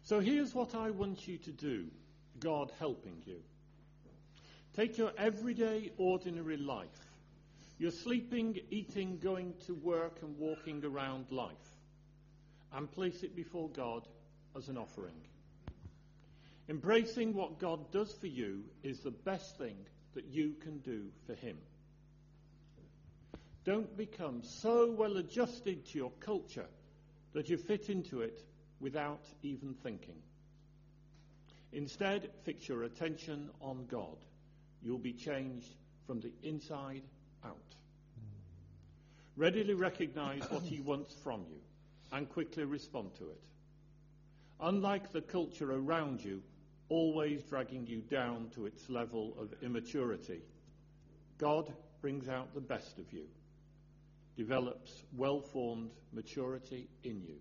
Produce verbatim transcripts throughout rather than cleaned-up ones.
So here's what I want you to do, God helping you. Take your everyday, ordinary life, your sleeping, eating, going to work and walking around life, and place it before God as an offering. Embracing what God does for you is the best thing that you can do for him. Don't become so well adjusted to your culture that you fit into it without even thinking. Instead, fix your attention on God. You'll be changed from the inside out. Readily recognize what he wants from you and quickly respond to it. Unlike the culture around you, always dragging you down to its level of immaturity, God brings out the best of you, develops well-formed maturity in you.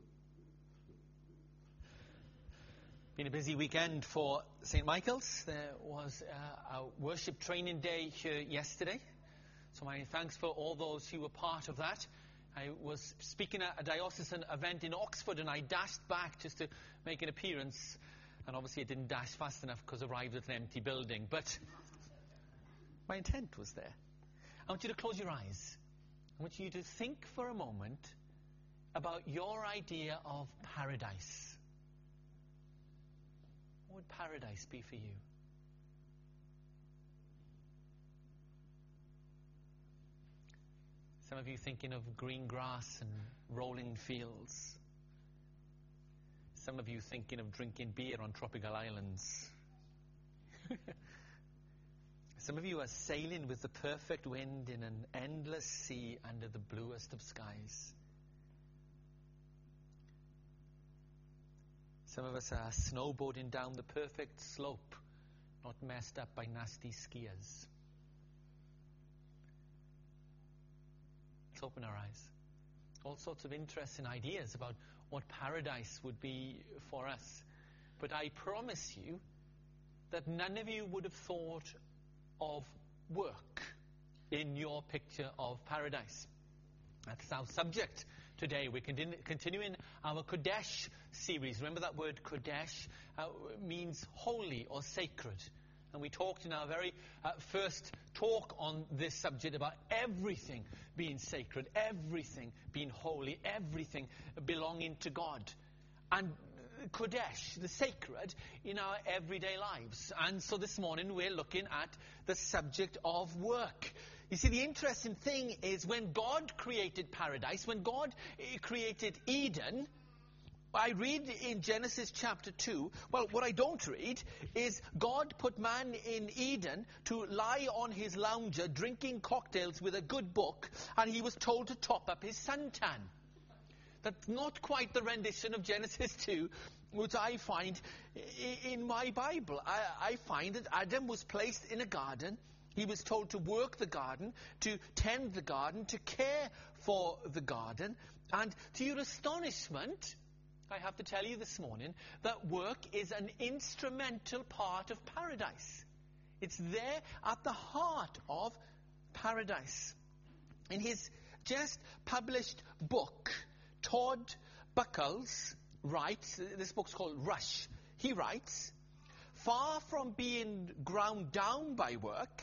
Been a busy weekend for Saint Michael's. There was uh, a worship training day here yesterday. So my thanks for all those who were part of that. I was speaking at a diocesan event in Oxford and I dashed back just to make an appearance. And obviously I didn't dash fast enough because I arrived at an empty building. But my intent was there. I want you to close your eyes. I want you to think for a moment about your idea of paradise. What would paradise be for you? Some of you thinking of green grass and rolling fields. Some of you thinking of drinking beer on tropical islands. Some of you are sailing with the perfect wind in an endless sea under the bluest of skies. Some of us are snowboarding down the perfect slope, not messed up by nasty skiers. Let's open our eyes. All sorts of interesting ideas about what paradise would be for us. But I promise you that none of you would have thought of work in your picture of paradise. That's our subject today. We're continu- continuing our Kodesh series. Remember that word Kodesh uh, means holy or sacred. And we talked in our very uh, first talk on this subject about everything being sacred, everything being holy, everything belonging to God. And Kodesh, the sacred, in our everyday lives. And so this morning we're looking at the subject of work. You see, the interesting thing is when God created paradise, when God created Eden, I read in Genesis chapter two, well, what I don't read is God put man in Eden to lie on his lounger drinking cocktails with a good book, and he was told to top up his suntan. That's not quite the rendition of Genesis two, which I find in my Bible. I, I find that Adam was placed in a garden. He was told to work the garden, to tend the garden, to care for the garden. And to your astonishment, I have to tell you this morning that work is an instrumental part of paradise. It's there at the heart of paradise. In his just published book, Todd Buckles writes, this book's called Rush, he writes, far from being ground down by work,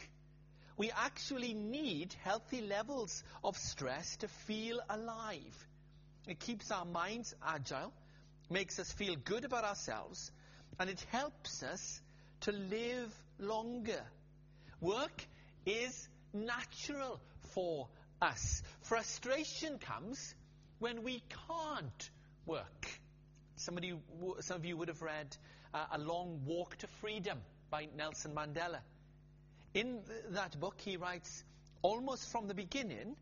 we actually need healthy levels of stress to feel alive. It keeps our minds agile, makes us feel good about ourselves, and it helps us to live longer. Work is natural for us. Frustration comes when we can't work. Somebody, some of you would have read uh, A Long Walk to Freedom by Nelson Mandela. In th- that book, he writes, almost from the beginning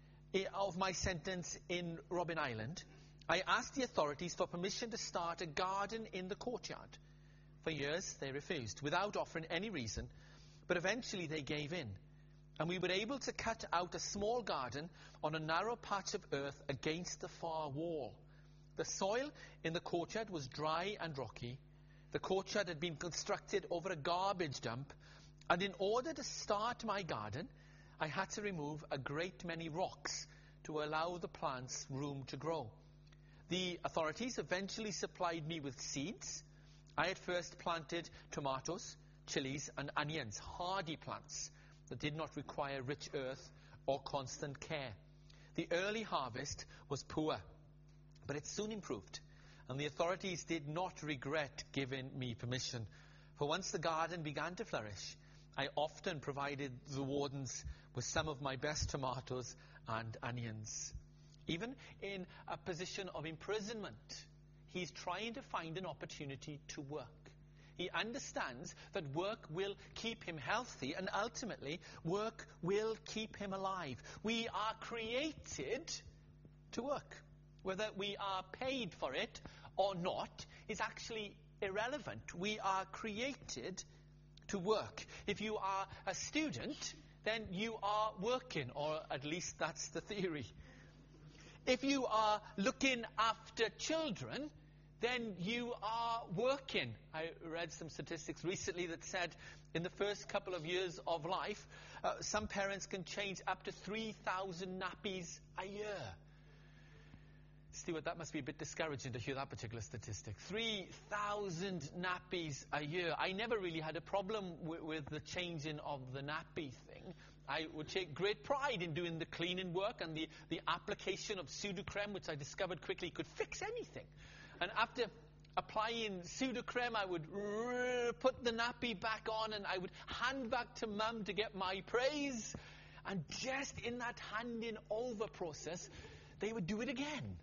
of my sentence in Robben Island, I asked the authorities for permission to start a garden in the courtyard. For years, they refused, without offering any reason, but eventually they gave in. And we were able to cut out a small garden on a narrow patch of earth against the far wall. The soil in the courtyard was dry and rocky. The courtyard had been constructed over a garbage dump. And in order to start my garden, I had to remove a great many rocks to allow the plants room to grow. The authorities eventually supplied me with seeds, I had first planted tomatoes, chilies, and onions, hardy plants that did not require rich earth or constant care. The early harvest was poor, but it soon improved, and the authorities did not regret giving me permission. For once the garden began to flourish, I often provided the wardens with some of my best tomatoes and onions. Even in a position of imprisonment, he's trying to find an opportunity to work. He understands that work will keep him healthy, and ultimately, work will keep him alive. We are created to work. Whether we are paid for it or not is actually irrelevant. We are created to work. If you are a student, then you are working, or at least that's the theory. If you are looking after children, then you are working. I read some statistics recently that said in the first couple of years of life, uh, some parents can change up to three thousand nappies a year. Stuart, that must be a bit discouraging to hear that particular statistic. three thousand nappies a year. I never really had a problem with, with the changing of the nappy thing. I would take great pride in doing the cleaning work, and the, the application of Sudocrem, which I discovered quickly could fix anything. And after applying Sudocrem, I would r- put the nappy back on, and I would hand back to Mum to get my praise. And just in that handing over process, they would do it again.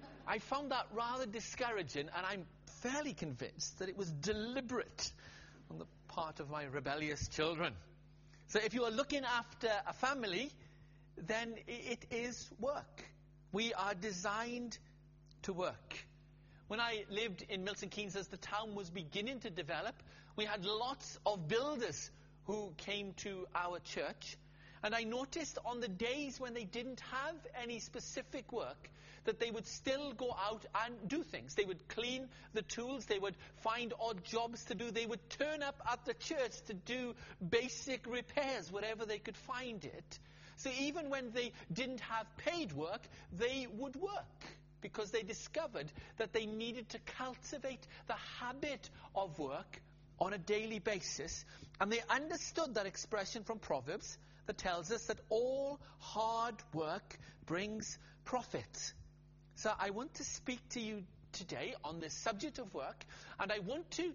I found that rather discouraging, and I'm fairly convinced that it was deliberate on the part of my rebellious children. So if you are looking after a family, then it is work. We are designed to work. When I lived in Milton Keynes, as the town was beginning to develop, we had lots of builders who came to our church. And I noticed on the days when they didn't have any specific work, that they would still go out and do things. They would clean the tools. They would find odd jobs to do. They would turn up at the church to do basic repairs, wherever they could find it. So even when they didn't have paid work, they would work, because they discovered that they needed to cultivate the habit of work on a daily basis. And they understood that expression from Proverbs that tells us that all hard work brings profit. So I want to speak to you today on the subject of work, and I want to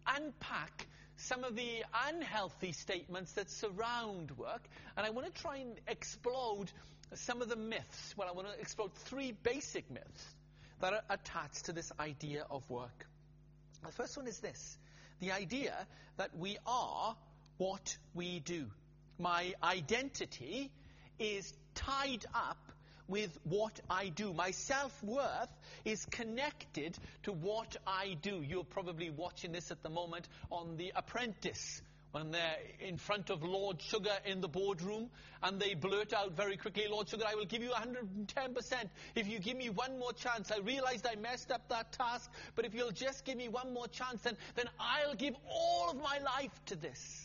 unpack some of the unhealthy statements that surround work, and I want to try and explode some of the myths. Well, I want to explode three basic myths that are attached to this idea of work. The first one is this: the idea that we are what we do. My identity is tied up with what I do. My self-worth is connected to what I do. You're probably watching this at the moment on The Apprentice, when they're in front of Lord Sugar in the boardroom, and they blurt out very quickly, "Lord Sugar, I will give you one hundred ten percent if you give me one more chance. I realized I messed up that task, but if you'll just give me one more chance, then, then I'll give all of my life to this."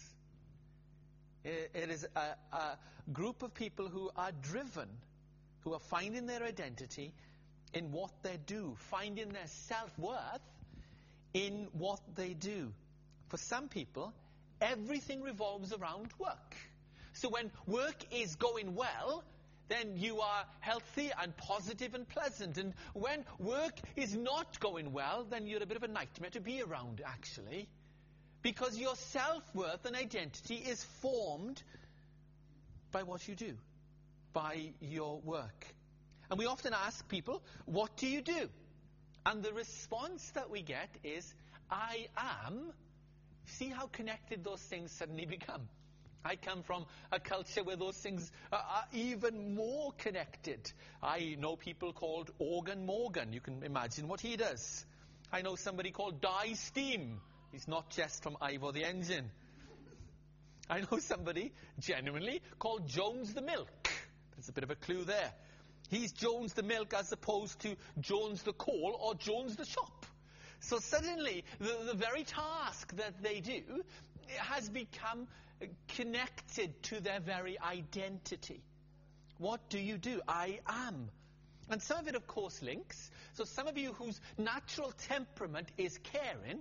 It, it is a, a group of people who are driven, who are finding their identity in what they do, finding their self-worth in what they do. For some people, everything revolves around work. So when work is going well, then you are healthy and positive and pleasant. And when work is not going well, then you're a bit of a nightmare to be around, actually. Because your self-worth and identity is formed by what you do, by your work. And we often ask people, "What do you do?" And the response that we get is, "I am." See how connected those things suddenly become. I come from a culture where those things are, are even more connected. I know people called Organ Morgan. You can imagine what he does. I know somebody called Di Steam. He's not just from Ivor the Engine. I know somebody, genuinely, called Jones the Milk. There's a bit of a clue there. He's Jones the Milk as opposed to Jones the Coal or Jones the Shop. So suddenly, the, the very task that they do has become connected to their very identity. What do you do? I am. And some of it, of course, links. So some of you whose natural temperament is caring,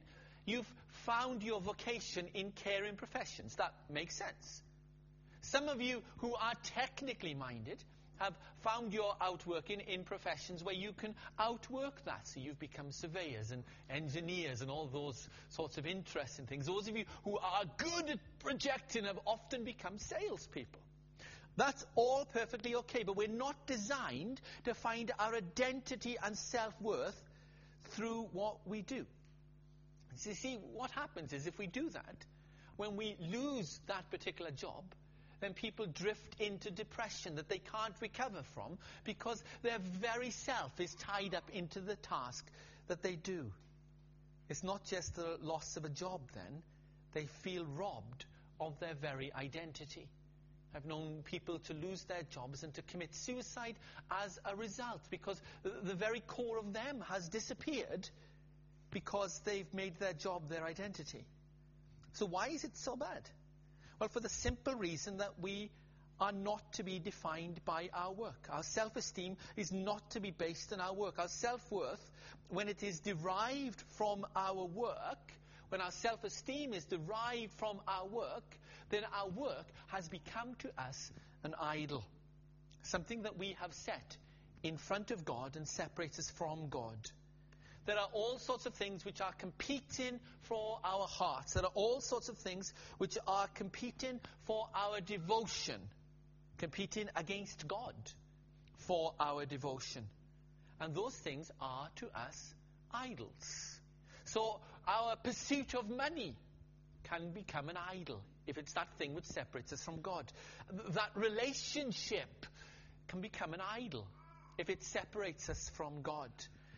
you've found your vocation in caring professions. That makes sense. Some of you who are technically minded have found your outworking in professions where you can outwork that. So you've become surveyors and engineers and all those sorts of interesting things. Those of you who are good at projecting have often become salespeople. That's all perfectly okay, but we're not designed to find our identity and self-worth through what we do. So you see, what happens is if we do that, when we lose that particular job, then people drift into depression that they can't recover from because their very self is tied up into the task that they do. It's not just the loss of a job then. They feel robbed of their very identity. I've known people to lose their jobs and to commit suicide as a result because the very core of them has disappeared because they've made their job their identity. So why is it so bad? Well, for the simple reason that we are not to be defined by our work. Our self-esteem is not to be based on our work. Our self-worth, when it is derived from our work, when our self-esteem is derived from our work, then our work has become to us an idol. Something that we have set in front of God and separates us from God. There are all sorts of things which are competing for our hearts. There are all sorts of things which are competing for our devotion, competing against God for our devotion. And those things are to us idols. So our pursuit of money can become an idol if it's that thing which separates us from God. That relationship can become an idol if it separates us from God.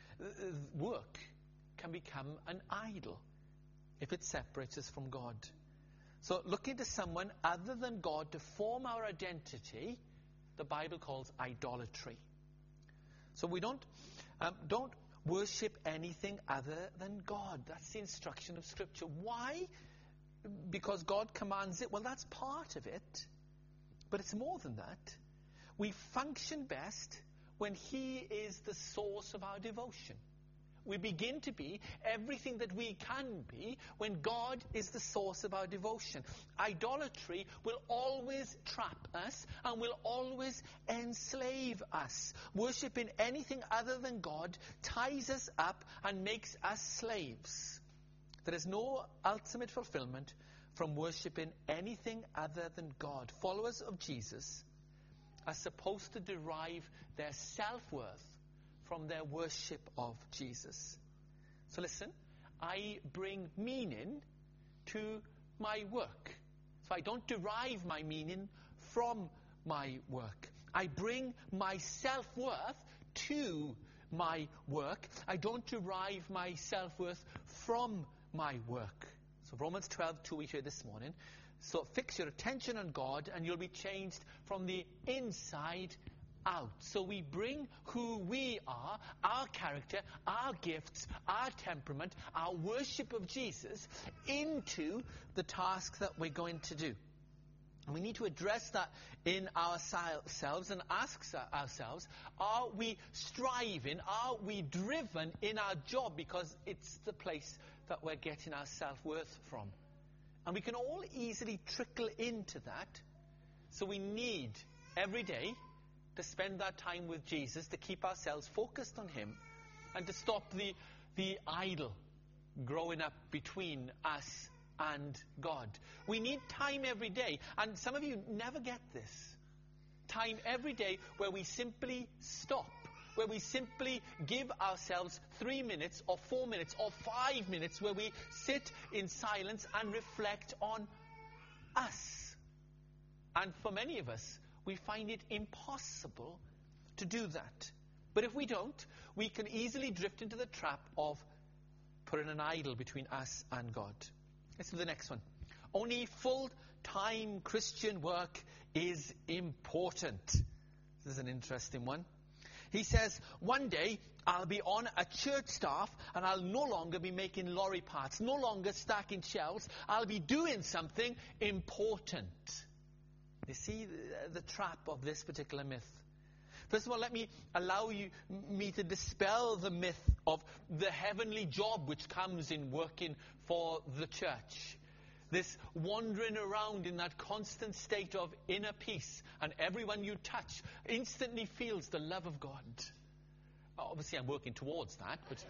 Work can become an idol if it separates us from God. So looking to someone other than God to form our identity, the Bible calls idolatry. So we don't um, don't worship anything other than God. That's the instruction of Scripture. Why? Because God commands it. Well, that's part of it. But it's more than that. We function best when He is the source of our devotion. We begin to be everything that we can be when God is the source of our devotion. Idolatry will always trap us and will always enslave us. Worshipping anything other than God ties us up and makes us slaves. There is no ultimate fulfillment from worshipping anything other than God. Followers of Jesus are supposed to derive their self-worth from their worship of Jesus. So listen, I bring meaning to my work. So I don't derive my meaning from my work. I bring my self-worth to my work. I don't derive my self-worth from my work. So Romans twelve two we heard this morning. So fix your attention on God and you'll be changed from the inside out. So we bring who we are, our character, our gifts, our temperament, our worship of Jesus into the task that we're going to do. And we need to address that in ourselves and ask ourselves, are we striving, are we driven in our job because it's the place that we're getting our self-worth from? And we can all easily trickle into that. So we need every day to spend that time with Jesus, to keep ourselves focused on Him, and to stop the, the idol growing up between us and God. We need time every day, and some of you never get this. Time every day where we simply stop, where we simply give ourselves three minutes or four minutes or five minutes where we sit in silence and reflect on us. And for many of us, we find it impossible to do that. But if we don't, we can easily drift into the trap of putting an idol between us and God. Let's do the next one. Only full-time Christian work is important. This is an interesting one. He says, one day I'll be on a church staff and I'll no longer be making lorry parts, no longer stacking shelves. I'll be doing something important. You see the, the trap of this particular myth. First of all, let me allow you, me to dispel the myth of the heavenly job which comes in working for the church. This wandering around in that constant state of inner peace, and everyone you touch instantly feels the love of God. Obviously, I'm working towards that, but...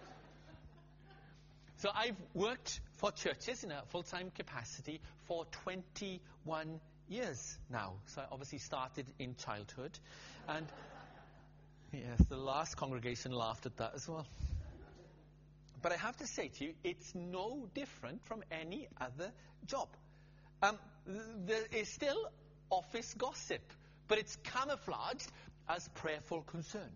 So I've worked for churches in a full-time capacity for twenty-one years now. So I obviously started in childhood. And yes, the last congregation laughed at that as well. But I have to say to you, it's no different from any other job. Um, there is still office gossip, but it's camouflaged as prayerful concern.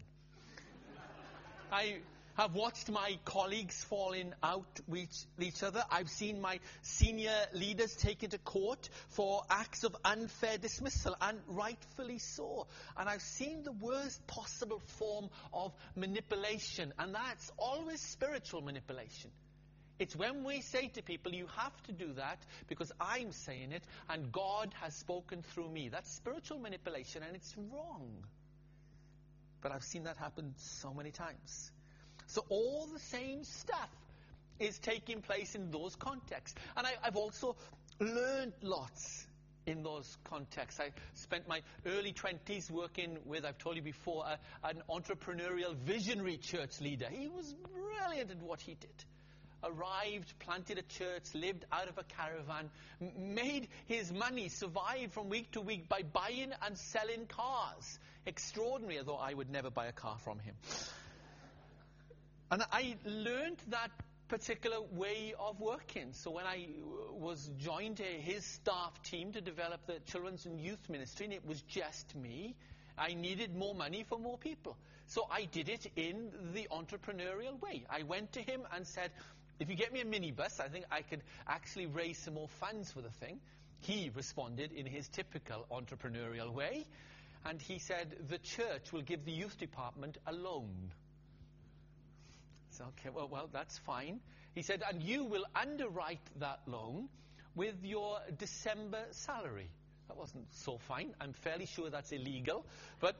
I have watched my colleagues falling out with each other. I've seen my senior leaders taken to court for acts of unfair dismissal, and rightfully so. And I've seen the worst possible form of manipulation, and that's always spiritual manipulation. It's when we say to people, you have to do that because I'm saying it and God has spoken through me. That's spiritual manipulation, and it's wrong. But I've seen that happen so many times. So all the same stuff is taking place in those contexts. And I, I've also learned lots in those contexts. I spent my early twenties working with, I've told you before, a, an entrepreneurial visionary church leader. He was brilliant at what he did. Arrived, planted a church, lived out of a caravan, m- made his money, survived from week to week by buying and selling cars. Extraordinary, although I would never buy a car from him. And I learned that particular way of working. So when I was joined his staff team to develop the children's and youth ministry, and it was just me, I needed more money for more people. So I did it in the entrepreneurial way. I went to him and said, if you get me a minibus, I think I could actually raise some more funds for the thing. He responded in his typical entrepreneurial way. And he said, the church will give the youth department a loan. So, okay, well, well, that's fine. He said, and you will underwrite that loan with your December salary. That wasn't so fine. I'm fairly sure that's illegal. But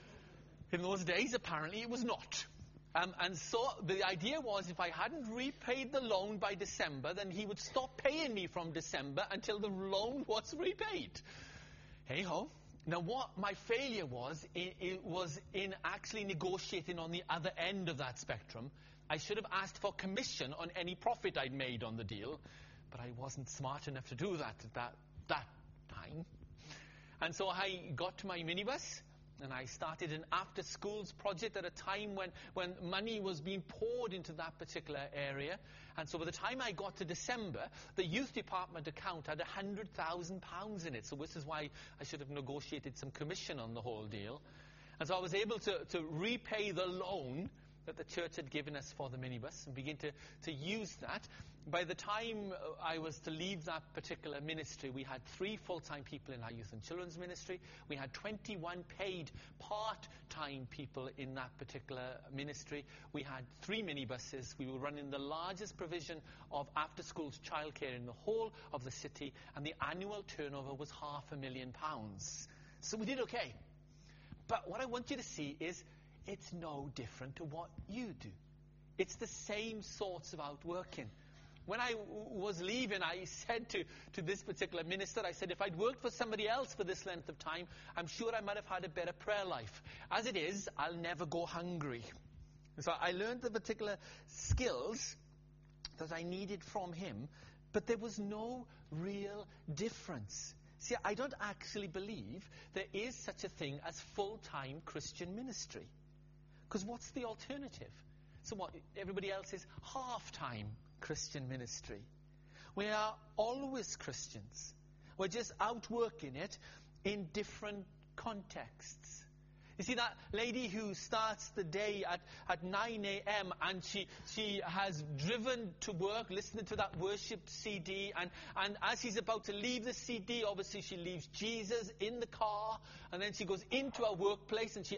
in those days, apparently, it was not. Um, and so the idea was if I hadn't repaid the loan by December, then he would stop paying me from December until the loan was repaid. Hey-ho. Now, what my failure was, it, it was in actually negotiating on the other end of that spectrum. I should have asked for commission on any profit I'd made on the deal, but I wasn't smart enough to do that at that, that time. And so I got to my minibus, and I started an after-schools project at a time when, when money was being poured into that particular area. And so by the time I got to December, the youth department account had one hundred thousand pounds in it. So this is why I should have negotiated some commission on the whole deal. And so I was able to, to repay the loan that the church had given us for the minibus and begin to, to use that. By the time I was to leave that particular ministry, we had three full-time people in our youth and children's ministry. We had twenty-one paid part-time people in that particular ministry. We had three minibuses. We were running the largest provision of after-schools childcare in the whole of the city, and the annual turnover was half a million pounds. So we did okay. But what I want you to see is it's no different to what you do. It's the same sorts of outworking. When I w- was leaving, I said to, to this particular minister, I said, if I'd worked for somebody else for this length of time, I'm sure I might have had a better prayer life. As it is, I'll never go hungry. So I learned the particular skills that I needed from him, but there was no real difference. See, I don't actually believe there is such a thing as full-time Christian ministry. Because what's the alternative? So what, everybody else is half-time Christian ministry. We are always Christians. We're just outworking it in different contexts. You see that lady who starts the day at, at nine a.m. and she she has driven to work listening to that worship C D, and, and as she's about to leave the C D, obviously she leaves Jesus in the car, and then she goes into her workplace and she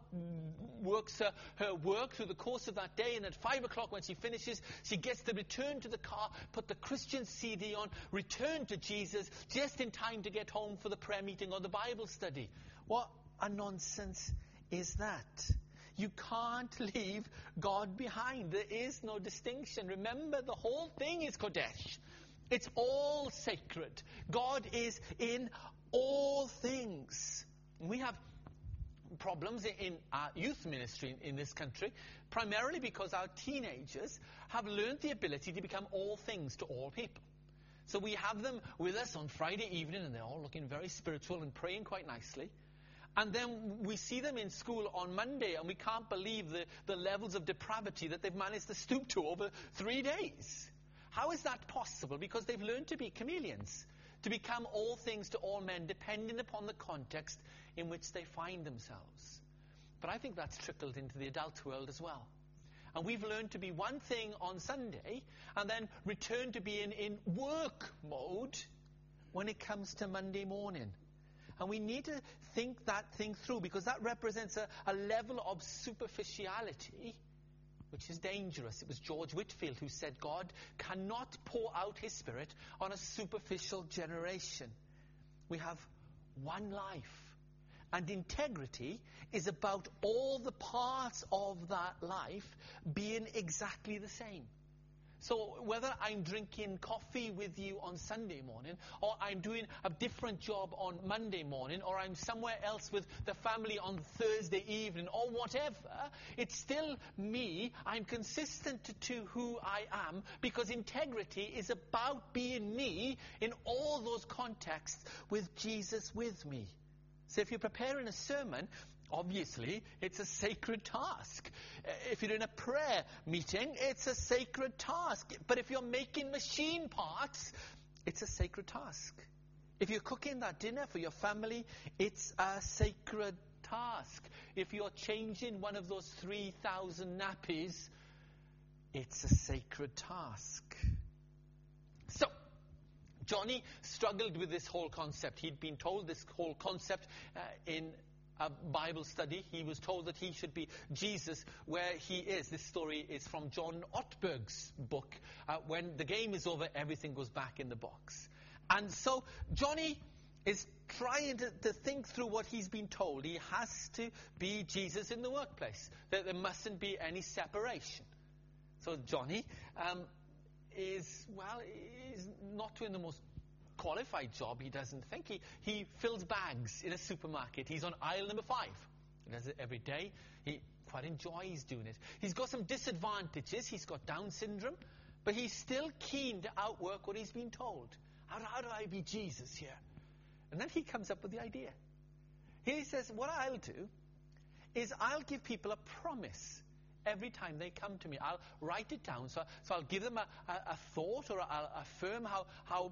outworks her, her work through the course of that day, and at five o'clock when she finishes, she gets to return to the car, put the Christian C D on, return to Jesus, just in time to get home for the prayer meeting or the Bible study. What a nonsense is that. You can't leave God behind. There is no distinction. Remember, the whole thing is Kodesh. It's all sacred. God is in all things. We have problems in our youth ministry in this country, primarily because our teenagers have learned the ability to become all things to all people. So we have them with us on Friday evening, and they're all looking very spiritual and praying quite nicely. And then we see them in school on Monday, and we can't believe the, the levels of depravity that they've managed to stoop to over three days. How is that possible? Because they've learned to be chameleons, to become all things to all men, depending upon the context in which they find themselves. But I think that's trickled into the adult world as well. And we've learned to be one thing on Sunday, and then return to being in work mode when it comes to Monday morning. And we need to think that thing through, because that represents a, a level of superficiality which is dangerous. It was George Whitefield who said God cannot pour out his Spirit on a superficial generation. We have one life. And integrity is about all the parts of that life being exactly the same. So whether I'm drinking coffee with you on Sunday morning, or I'm doing a different job on Monday morning, or I'm somewhere else with the family on Thursday evening, or whatever, it's still me. I'm consistent to, to who I am, because integrity is about being me in all those contexts with Jesus with me. So if you're preparing a sermon, obviously, it's a sacred task. If you're in a prayer meeting, it's a sacred task. But if you're making machine parts, it's a sacred task. If you're cooking that dinner for your family, it's a sacred task. If you're changing one of those three thousand nappies, it's a sacred task. So, Johnny struggled with this whole concept. He'd been told this whole concept uh, in a Bible study. He was told that he should be Jesus where he is. This story is from John Ortberg's book. Uh, when the game is over, everything goes back in the box. And so Johnny is trying to, to think through what he's been told. He has to be Jesus in the workplace. There, there mustn't be any separation. So Johnny um, is, well, is not doing the most qualified job, he doesn't think. He, he fills bags in a supermarket. He's on aisle number five. He does it every day. He quite enjoys doing it. He's got some disadvantages. He's got Down syndrome, but he's still keen to outwork what he's been told. How, how do I be Jesus here? And then he comes up with the idea. He says, what I'll do is I'll give people a promise every time they come to me. I'll write it down. So, so I'll give them a, a, a thought, or I'll affirm how, how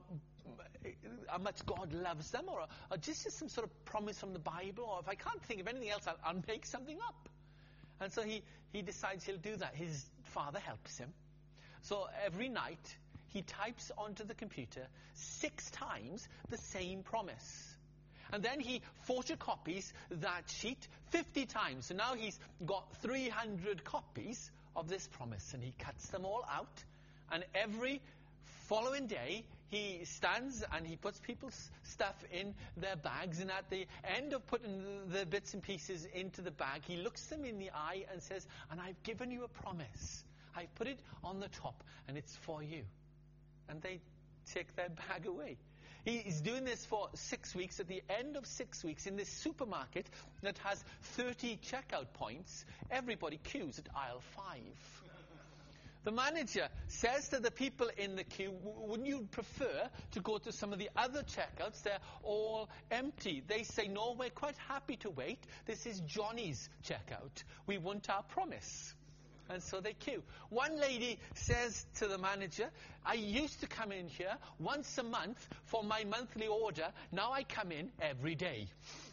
how much God loves them, or, or just some sort of promise from the Bible, or if I can't think of anything else, I'll, I'll make something up. And so he, he decides he'll do that. His father helps him. So every night, he types onto the computer six times the same promise. And then he photocopies that sheet fifty times. So now he's got three hundred copies of this promise, and he cuts them all out. And every following day, he stands and he puts people's stuff in their bags, and at the end of putting the bits and pieces into the bag, he looks them in the eye and says, and I've given you a promise. I've put it on the top, and it's for you. And they take their bag away. He's doing this for six weeks. At the end of six weeks, in this supermarket that has thirty checkout points, everybody queues at aisle five. The manager says to the people in the queue, wouldn't you prefer to go to some of the other checkouts? They're all empty. They say, no, we're quite happy to wait. This is Johnny's checkout. We want our promise. And so they queue. One lady says to the manager, I used to come in here once a month for my monthly order. Now I come in every day.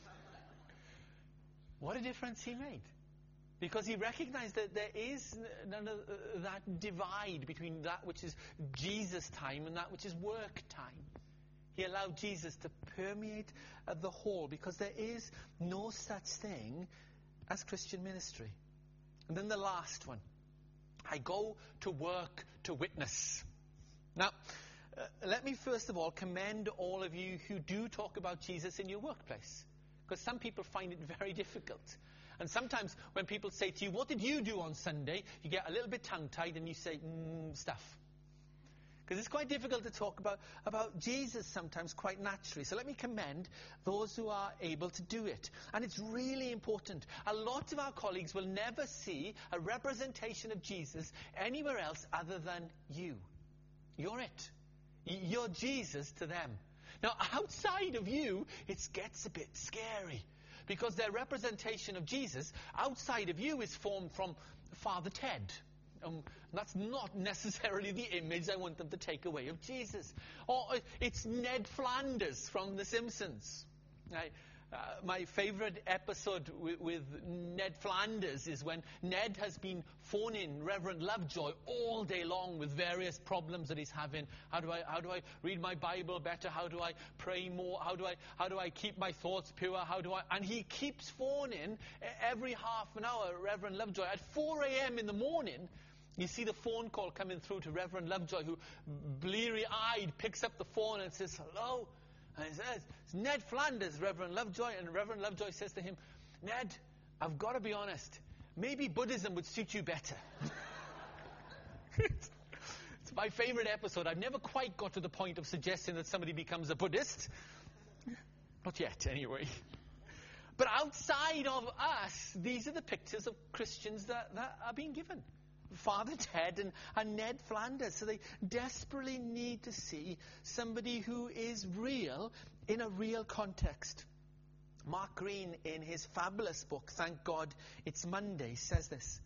What a difference he made. Because he recognized that there is none of that divide between that which is Jesus' time and that which is work time. He allowed Jesus to permeate the whole, because there is no such thing as Christian ministry. And then the last one. I go to work to witness. Now, uh, let me first of all commend all of you who do talk about Jesus in your workplace. Because some people find it very difficult. And sometimes when people say to you, what did you do on Sunday? You get a little bit tongue-tied and you say, mm, stuff. Because it's quite difficult to talk about, about Jesus sometimes quite naturally. So let me commend those who are able to do it. And it's really important. A lot of our colleagues will never see a representation of Jesus anywhere else other than you. You're it. You're Jesus to them. Now, outside of you, it gets a bit scary. Because their representation of Jesus outside of you is formed from Father Ted. Um, that's not necessarily the image I want them to take away of Jesus. Or uh, it's Ned Flanders from The Simpsons. I, uh, my favorite episode with, with Ned Flanders is when Ned has been phoning Reverend Lovejoy all day long with various problems that he's having. How do I, how do I read my Bible better? How do I pray more? How do I, how do I keep my thoughts pure? How do I? And he keeps phoning every half an hour, Reverend Lovejoy. At four a.m. in the morning, you see the phone call coming through to Reverend Lovejoy, who, bleary-eyed, picks up the phone and says, hello. And he says, it's Ned Flanders, Reverend Lovejoy. And Reverend Lovejoy says to him, Ned, I've got to be honest. Maybe Buddhism would suit you better. It's my favorite episode. I've never quite got to the point of suggesting that somebody becomes a Buddhist. Not yet, anyway. But outside of us, these are the pictures of Christians that, that are being given. Father Ted and, and Ned Flanders. So they desperately need to see somebody who is real in a real context. Mark Green, in his fabulous book, Thank God It's Monday, says this.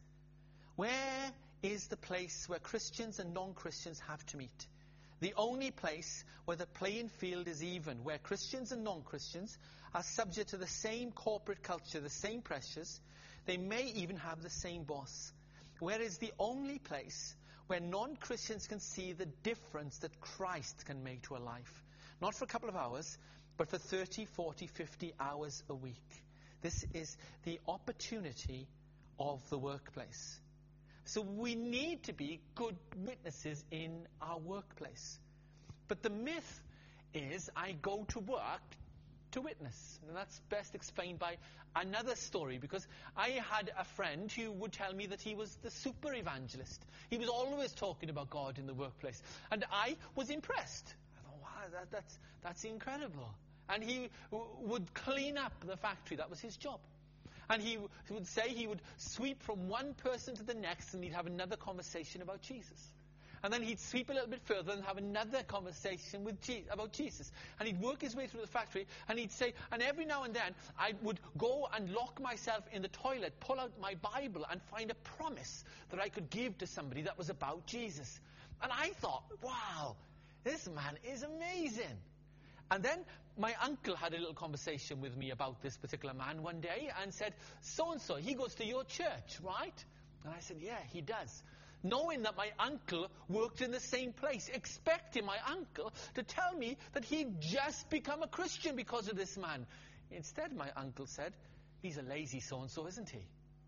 Where is the place where Christians and non-Christians have to meet? The only place where the playing field is even, where Christians and non-Christians are subject to the same corporate culture, the same pressures. They may even have the same boss. Where is the only place where non-Christians can see the difference that Christ can make to a life? Not for a couple of hours, but for thirty, forty, fifty hours a week. This is the opportunity of the workplace. So we need to be good witnesses in our workplace. But the myth is I go to work to witness. And that's best explained by another story, because I had a friend who would tell me that he was the super evangelist. He was always talking about God in the workplace. And I was impressed. I thought, wow, that, that's, that's incredible. And he w- would clean up the factory. That was his job. And he, w- he would say he would sweep from one person to the next, and he'd have another conversation about Jesus. And then he'd sweep a little bit further and have another conversation with Je- about Jesus. And he'd work his way through the factory, and he'd say, and every now and then, I would go and lock myself in the toilet, pull out my Bible, and find a promise that I could give to somebody that was about Jesus. And I thought, wow, this man is amazing. And then my uncle had a little conversation with me about this particular man one day and said, so-and-so, he goes to your church, right? And I said, yeah, he does. Knowing that my uncle worked in the same place, expecting my uncle to tell me that he'd just become a Christian because of this man. Instead, my uncle said, he's a lazy so-and-so, isn't he?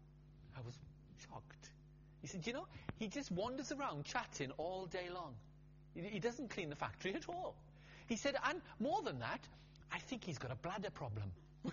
I was shocked. He said, you know, he just wanders around chatting all day long. He, he doesn't clean the factory at all. He said, and more than that, I think he's got a bladder problem.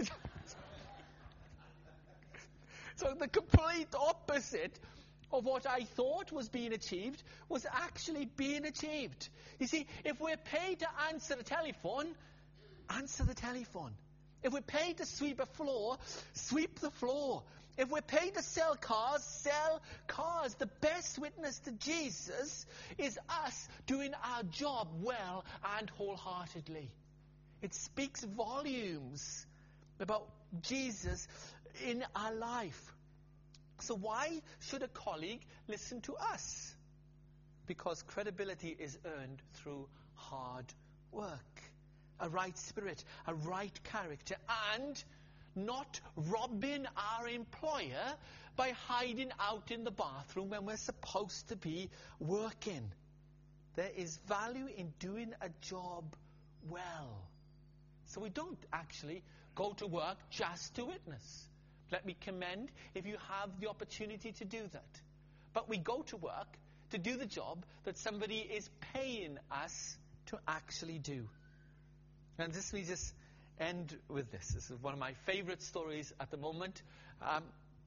So the complete opposite of what I thought was being achieved was actually being achieved. You see, if we're paid to answer the telephone, answer the telephone. If we're paid to sweep a floor, sweep the floor. If we're paid to sell cars, sell cars. The best witness to Jesus is us doing our job well and wholeheartedly. It speaks volumes about Jesus in our life. So why should a colleague listen to us? Because credibility is earned through hard work, a right spirit, a right character, and not robbing our employer by hiding out in the bathroom when we're supposed to be working. There is value in doing a job well. So we don't actually go to work just to witness. Let me commend if you have the opportunity to do that. But we go to work to do the job that somebody is paying us to actually do. And this we just end with this. This is one of my favorite stories at the moment. Um,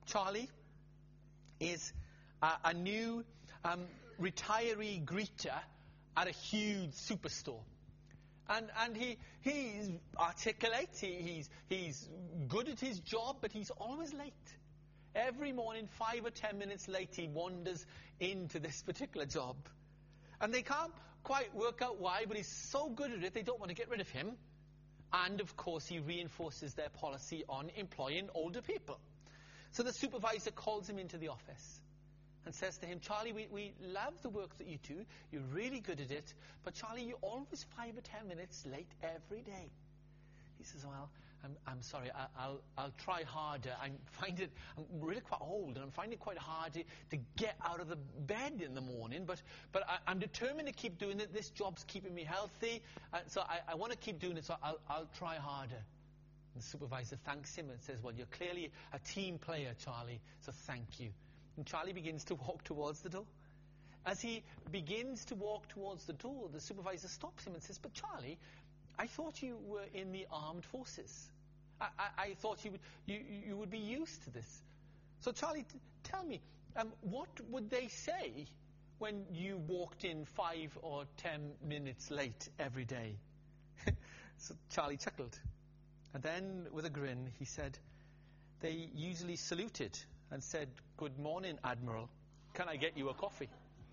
Charlie is a, a new um, retiree greeter at a huge superstore. And and he he's articulate, he, he's he's good at his job, but he's always late. Every morning, five or ten minutes late, he wanders into this particular job. And they can't quite work out why, but he's so good at it, they don't want to get rid of him. And, of course, he reinforces their policy on employing older people. So the supervisor calls him into the office and says to him, Charlie, we, we love the work that you do. You're really good at it. But, Charlie, you're always five or ten minutes late every day. He says, well, I'm, I'm sorry, I, I'll, I'll try harder. I find it, I'm really quite old, and I'm finding it quite hard to, to get out of the bed in the morning. But, but I, I'm determined to keep doing it. This job's keeping me healthy. Uh, so I, I want to keep doing it, so I'll, I'll try harder. And the supervisor thanks him and says, well, you're clearly a team player, Charlie, so thank you. And Charlie begins to walk towards the door. As he begins to walk towards the door, the supervisor stops him and says, but Charlie, I thought you were in the armed forces. I, I, I thought you would, you, you would be used to this. So Charlie, t- tell me, um, what would they say when you walked in five or ten minutes late every day? So Charlie chuckled. And then, with a grin, he said, they usually saluted and said, good morning, Admiral. Can I get you a coffee?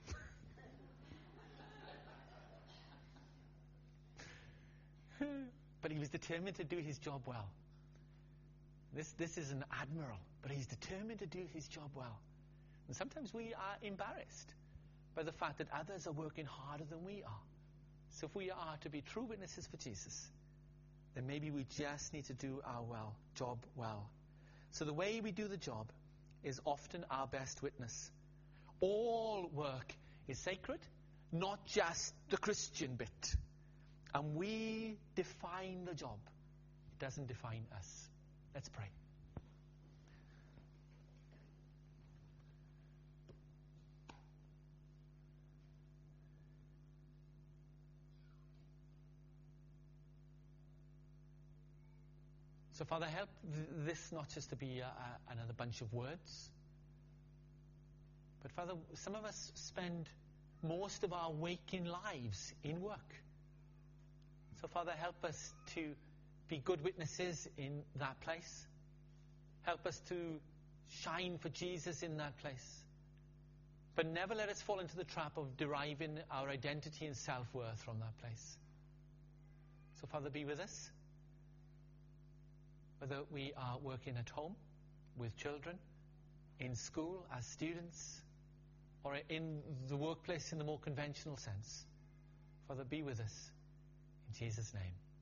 But he was determined to do his job well. This, this is an admiral, but he's determined to do his job well. And sometimes we are embarrassed by the fact that others are working harder than we are. So if we are to be true witnesses for Jesus, then maybe we just need to do our well, job well. So the way we do the job is often our best witness. All work is sacred, not just the Christian bit. And we define the job. It doesn't define us. Let's pray. So, Father, help th- this not just to be a, a, another bunch of words. But, Father, some of us spend most of our waking lives in work. So, Father, help us to be good witnesses in that place. Help us to shine for Jesus in that place. But never let us fall into the trap of deriving our identity and self-worth from that place. So, Father, be with us. Whether we are working at home, with children, in school, as students, or in the workplace in the more conventional sense. Father, be with us. In Jesus' name.